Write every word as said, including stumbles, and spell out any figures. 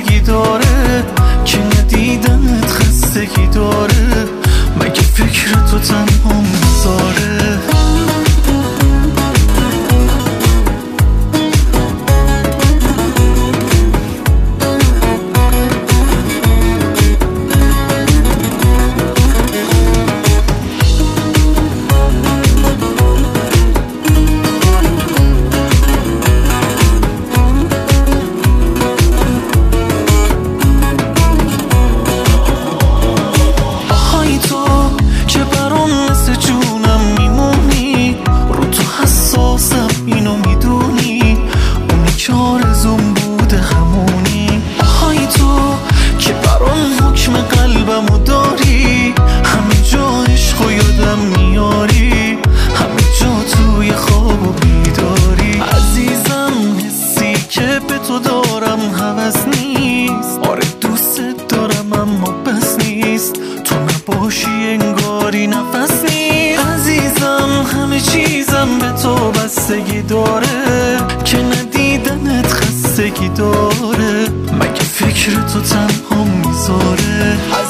بستگی داره که ندیدنت خستگی داره مگه فکر تو تنها میذاره اینو میدونی اونی که آرزوم بوده همونی آهای تو که برام حکم قلبمو داری همه جا عشقو یادم میاری همه جا توی خواب و بیداری عزیزم حسی که به تو دارم هوس نیست آره دوست دارم اما بس نیست تو نباشی انگاری نفس نیست عزیزم همه چیزم به تو بستگی داره که ندیدنت خستگی داره مگه فکر تو تنها میذاره